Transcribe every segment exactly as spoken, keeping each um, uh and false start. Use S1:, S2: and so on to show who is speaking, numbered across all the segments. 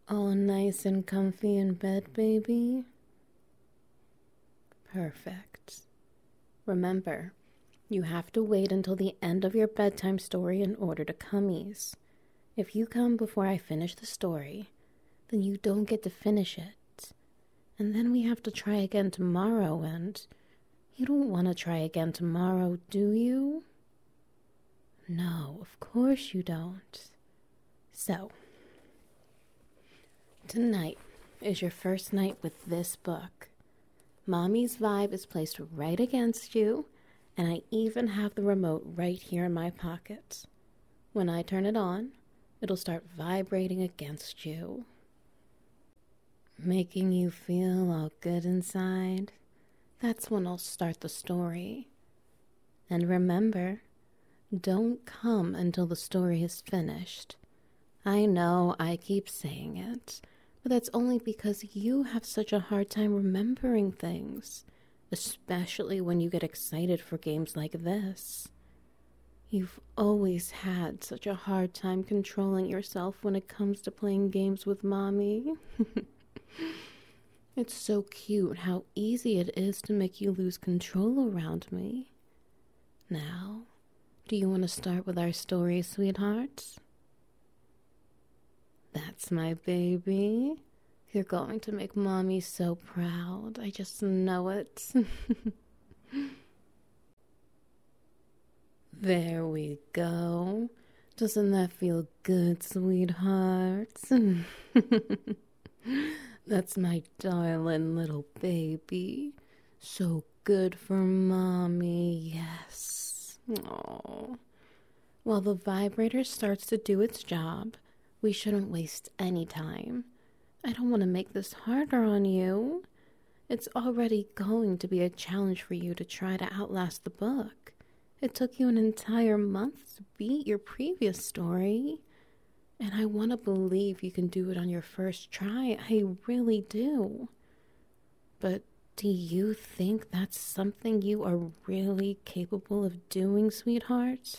S1: All nice and comfy in bed, baby? Perfect. Remember, you have to wait until the end of your bedtime story in order to cummies. If you come before I finish the story, then you don't get to finish it. And then we have to try again tomorrow, and you don't want to try again tomorrow, do you? No, of course you don't. So, tonight is your first night with this book. Mommy's vibe is placed right against you, and I even have the remote right here in my pocket. When I turn it on, it'll start vibrating against you, making you feel all good inside. That's when I'll start the story. And remember, don't come until the story is finished. I know I keep saying it, but that's only because you have such a hard time remembering things, especially when you get excited for games like this. You've always had such a hard time controlling yourself when it comes to playing games with Mommy. It's so cute how easy it is to make you lose control around me. Now, do you want to start with our story, sweethearts? That's my baby. You're going to make Mommy so proud. I just know it. There we go. Doesn't that feel good, sweethearts? That's my darling little baby. So good for Mommy, yes. Aww. While the vibrator starts to do its job, we shouldn't waste any time. I don't want to make this harder on you. It's already going to be a challenge for you to try to outlast the book. It took you an entire month to beat your previous story. And I want to believe you can do it on your first try. I really do. But do you think that's something you are really capable of doing, sweetheart?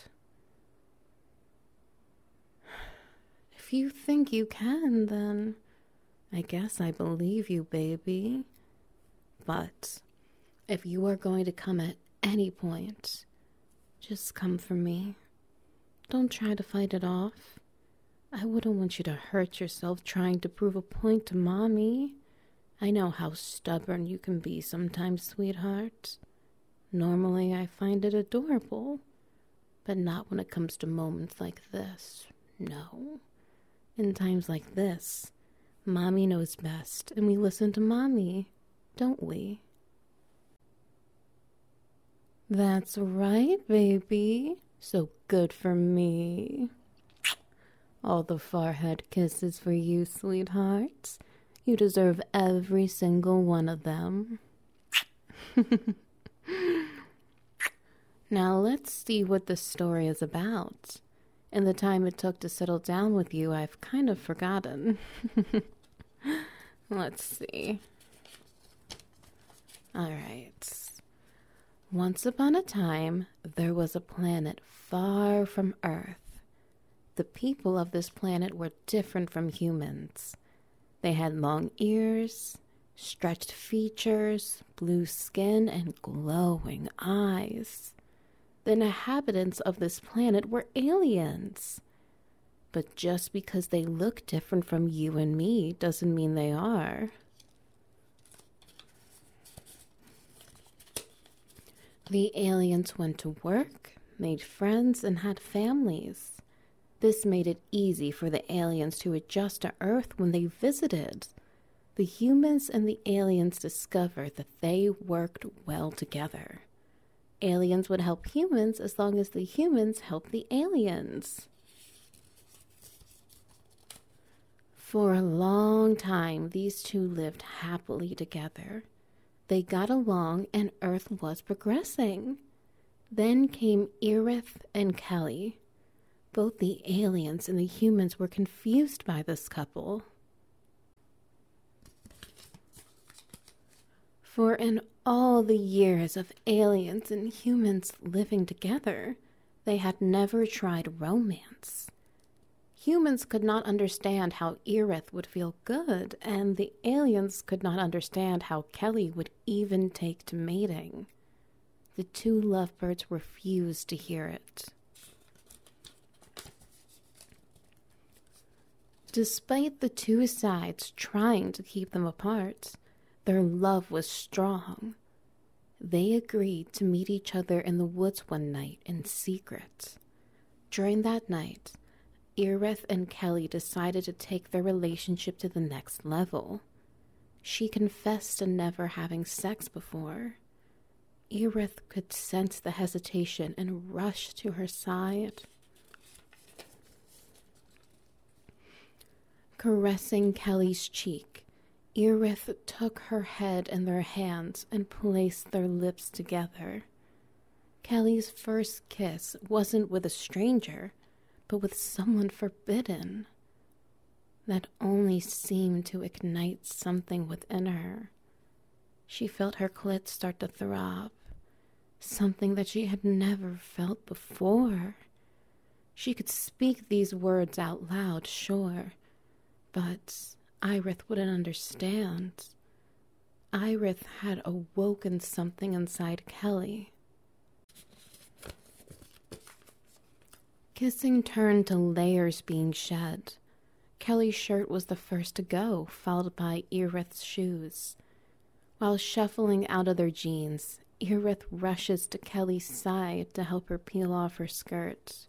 S1: If you think you can, then I guess I believe you, baby. But if you are going to come at any point, just come for me. Don't try to fight it off. I wouldn't want you to hurt yourself trying to prove a point to Mommy. I know how stubborn you can be sometimes, sweetheart. Normally I find it adorable, but not when it comes to moments like this. No. In times like this, Mommy knows best, and we listen to Mommy, don't we? That's right, baby. So good for me. All the forehead kisses for you, sweetheart. You deserve every single one of them. Now let's see what this story is about. In the time it took to settle down with you, I've kind of forgotten. Let's see. All right. Once upon a time, there was a planet far from Earth. The people of this planet were different from humans. They had long ears, stretched features, blue skin, and glowing eyes. The inhabitants of this planet were aliens. But just because they look different from you and me doesn't mean they are. The aliens went to work, made friends, and had families. This made it easy for the aliens to adjust to Earth when they visited. The humans and the aliens discovered that they worked well together. Aliens would help humans as long as the humans helped the aliens. For a long time, these two lived happily together. They got along and Earth was progressing. Then came Irith and Kelly. Both the aliens and the humans were confused by this couple. For in all the years of aliens and humans living together, they had never tried romance. humans could not understand how Irith would feel good, and the aliens could not understand how Kelly would even take to mating. The two lovebirds refused to hear it. Despite the two sides trying to keep them apart, their love was strong. They agreed to meet each other in the woods one night in secret. During that night, Irith and Kelly decided to take their relationship to the next level. She confessed to never having sex before. Irith could sense the hesitation and rushed to her side. Caressing Kelly's cheek, Irith took her head in their hands and placed their lips together. Kelly's first kiss wasn't with a stranger, but with someone forbidden. That only seemed to ignite something within her. She felt her clit start to throb, something that she had never felt before. She could speak these words out loud, sure, but Irith wouldn't understand. Irith had awoken something inside Kelly. Kissing turned to layers being shed. Kelly's shirt was the first to go, followed by Irith's shoes. While shuffling out of their jeans, Irith rushes to Kelly's side to help her peel off her skirt.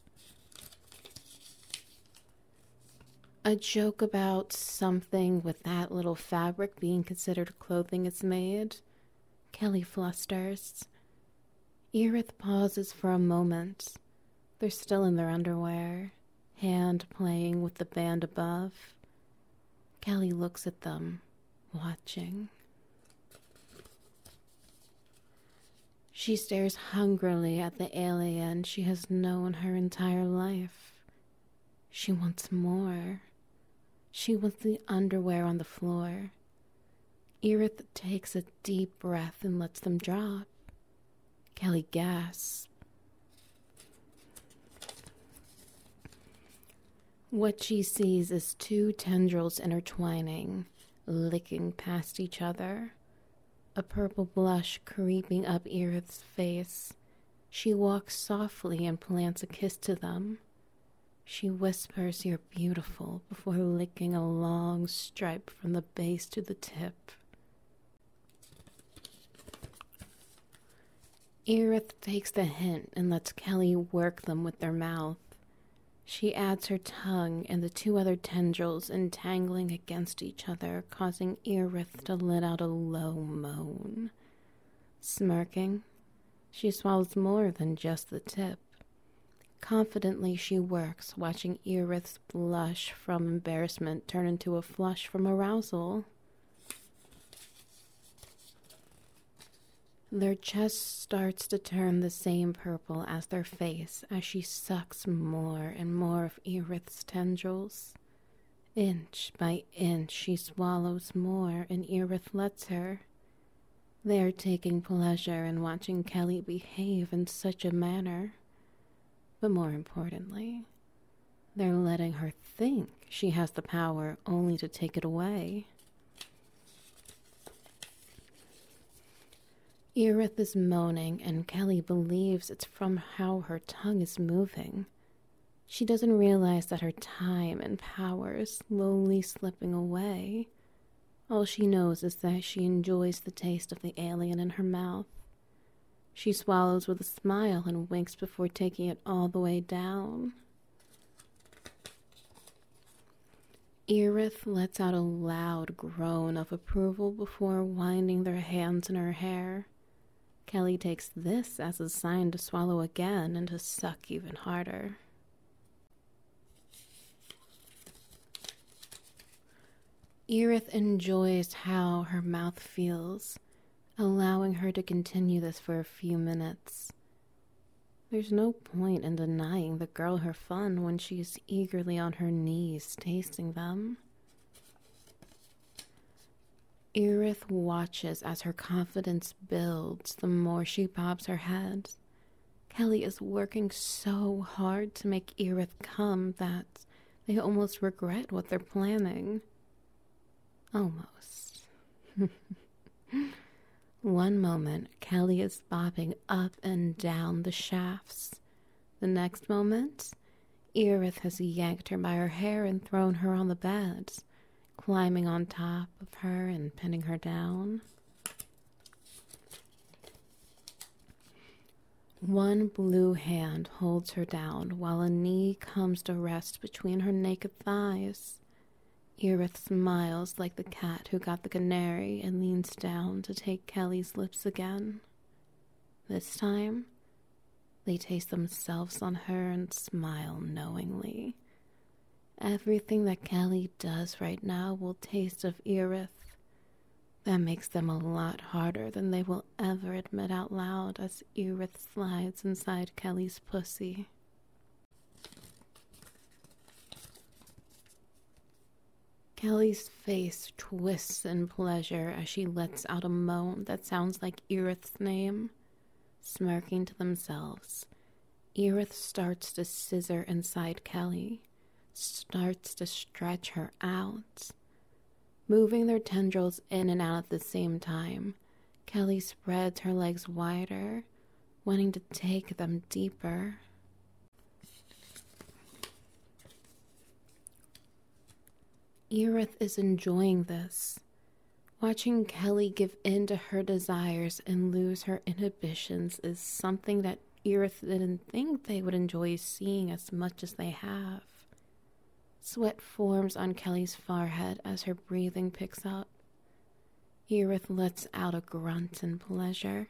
S1: A joke about something with that little fabric being considered clothing is made. Kelly flusters. Irith pauses for a moment. They're still in their underwear, hand playing with the band above. Kelly looks at them, watching. She stares hungrily at the alien she has known her entire life. She wants more. She wants the underwear on the floor. Irith takes a deep breath and lets them drop. Kelly gasps. What she sees is two tendrils intertwining, licking past each other. A purple blush creeping up Irith's face. She walks softly and plants a kiss to them. She whispers, "You're beautiful," before licking a long stripe from the base to the tip. Irith takes the hint and lets Kelly work them with their mouth. She adds her tongue and the two other tendrils entangling against each other, causing Irith to let out a low moan. Smirking, she swallows more than just the tip. Confidently she works, watching Irith's blush from embarrassment turn into a flush from arousal. Their chest starts to turn the same purple as their face as she sucks more and more of Irith's tendrils. Inch by inch she swallows more and Irith lets her. They are taking pleasure in watching Kelly behave in such a manner. But more importantly, they're letting her think she has the power only to take it away. Irith is moaning, and Kelly believes it's from how her tongue is moving. She doesn't realize that her time and power is slowly slipping away. All she knows is that she enjoys the taste of the alien in her mouth. She swallows with a smile and winks before taking it all the way down. Irith lets out a loud groan of approval before winding their hands in her hair. Kelly takes this as a sign to swallow again and to suck even harder. Irith enjoys how her mouth feels, allowing her to continue this for a few minutes. There's no point in denying the girl her fun when she's eagerly on her knees tasting them. Irith watches as her confidence builds the more she bobs her head. Kelly is working so hard to make Irith come that They almost regret what they're planning. Almost. One moment, Kelly is bobbing up and down the shafts. The next moment, Irith has yanked her by her hair and thrown her on the bed, climbing on top of her and pinning her down. One blue hand holds her down while a knee comes to rest between her naked thighs. Irith smiles like the cat who got the canary and leans down to take Kelly's lips again. This time, they taste themselves on her and smile knowingly. Everything that Kelly does right now will taste of Irith. That makes them a lot harder than they will ever admit out loud as Irith slides inside Kelly's pussy. Kelly's face twists in pleasure as she lets out a moan that sounds like Irith's name. Smirking to themselves, Irith starts to scissor inside Kelly, starts to stretch her out. Moving their tendrils in and out at the same time, Kelly spreads her legs wider, wanting to take them deeper. Irith is enjoying this. Watching Kelly give in to her desires and lose her inhibitions is something that Irith didn't think they would enjoy seeing as much as they have. Sweat forms on Kelly's forehead as her breathing picks up. Irith lets out a grunt in pleasure.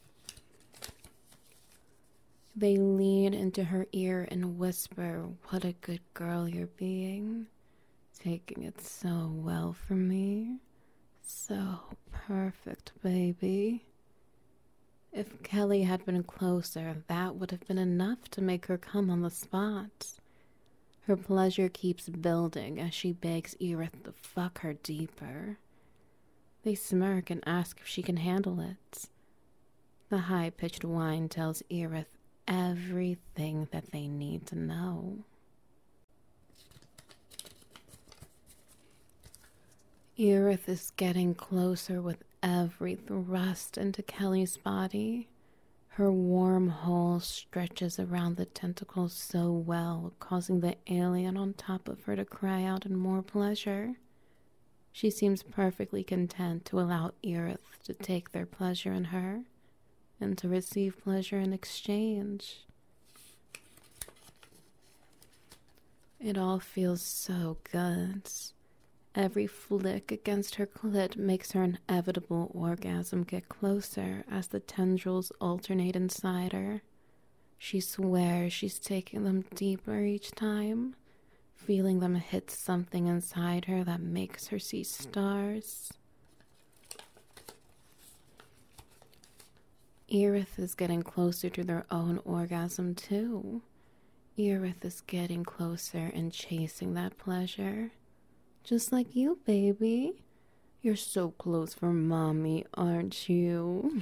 S1: They lean into her ear and whisper, "What a good girl you're being. Taking it so well for me. So perfect, baby." If Kelly had been closer, that would have been enough to make her come on the spot. Her pleasure keeps building as she begs Irith to fuck her deeper. They smirk and ask if she can handle it. The high-pitched whine tells Irith everything that they need to know. Irith is getting closer with every thrust into Kelly's body. Her warm hole stretches around the tentacles so well, causing the alien on top of her to cry out in more pleasure. She seems perfectly content to allow Irith to take their pleasure in her, and to receive pleasure in exchange. It all feels so good. Every flick against her clit makes her inevitable orgasm get closer as the tendrils alternate inside her. She swears she's taking them deeper each time, feeling them hit something inside her that makes her see stars. Irith is getting closer to their own orgasm too. Irith is getting closer and chasing that pleasure. Just like you, baby. You're so close for mommy, aren't you?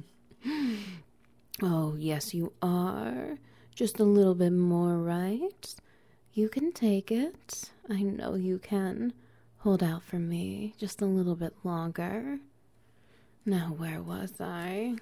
S1: Oh, yes, you are. Just a little bit more, right? You can take it. I know you can. Hold out for me just a little bit longer. Now, where was I?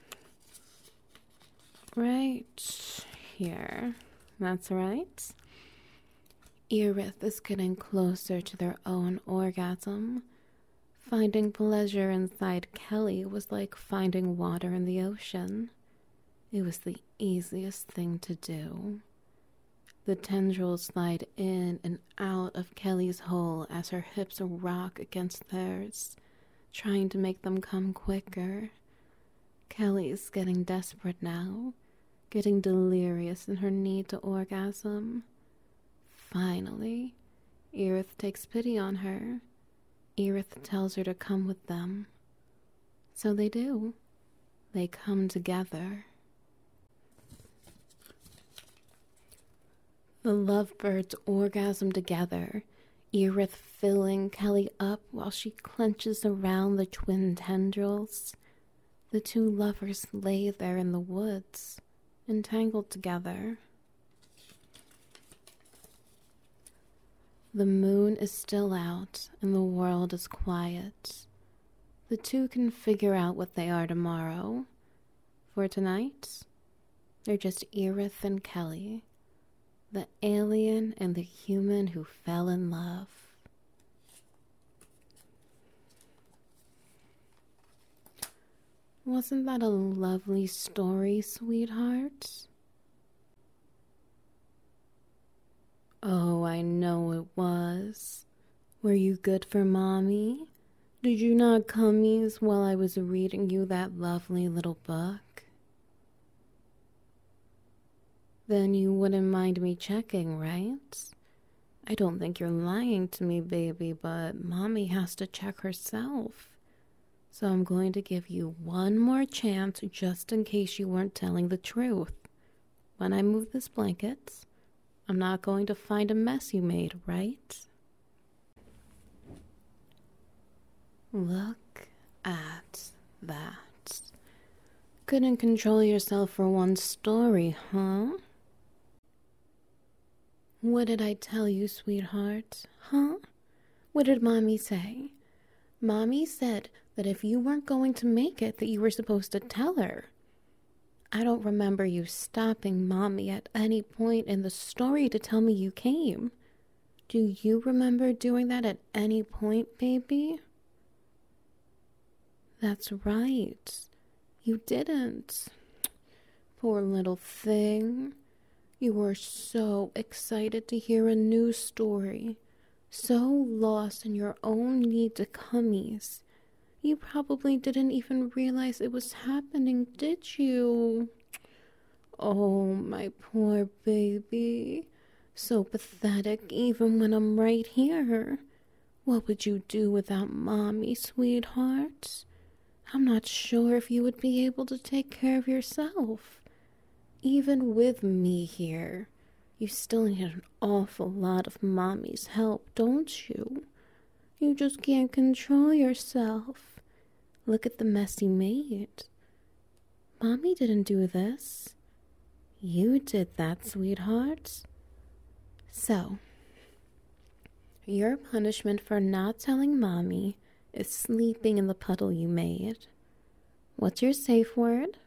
S1: Right here. That's right. Irith is getting closer to their own orgasm. Finding pleasure inside Kelly was like finding water in the ocean. It was the easiest thing to do. The tendrils slide in and out of Kelly's hole as her hips rock against theirs, trying to make them come quicker. Kelly's getting desperate now, getting delirious in her need to orgasm. Finally, Irith takes pity on her. Irith tells her to come with them. So they do. They come together. The lovebirds orgasm together, Irith filling Kelly up while she clenches around the twin tendrils. The two lovers lay there in the woods, entangled together. The moon is still out and the world is quiet. The two can figure out what they are tomorrow. For tonight, they're just Irith and Kelly, the alien and the human who fell in love. Wasn't that a lovely story, sweetheart? Oh, I know it was. Were you good for Mommy? Did you not cummies while I was reading you that lovely little book? Then you wouldn't mind me checking, right? I don't think you're lying to me, baby, but Mommy has to check herself. So I'm going to give you one more chance just in case you weren't telling the truth. When I move this blanket, I'm not going to find a mess you made, right? Look at that. Couldn't control yourself for one story, huh? What did I tell you, sweetheart? Huh? What did Mommy say? Mommy said that if you weren't going to make it, that you were supposed to tell her. I don't remember you stopping Mommy at any point in the story to tell me you came. Do you remember doing that at any point, baby? That's right. You didn't. Poor little thing. You were so excited to hear a new story. So lost in your own need to cummies. You probably didn't even realize it was happening, did you? Oh, my poor baby. So pathetic even when I'm right here. What would you do without Mommy, sweetheart? I'm not sure if you would be able to take care of yourself. Even with me here, you still need an awful lot of Mommy's help, don't you? You just can't control yourself. Look at the mess you made. Mommy didn't do this. You did that, sweetheart. So, your punishment for not telling Mommy is sleeping in the puddle you made. What's your safe word?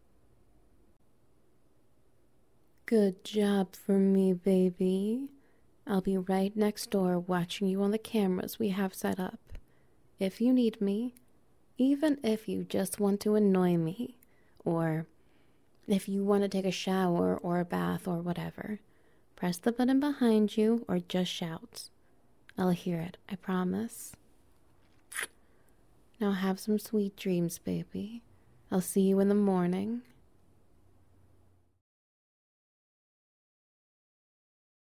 S1: Good job for me, baby. I'll be right next door watching you on the cameras we have set up. If you need me, even if you just want to annoy me, or if you want to take a shower or a bath or whatever, press the button behind you or just shout. I'll hear it, I promise. Now have some sweet dreams, baby. I'll see you in the morning.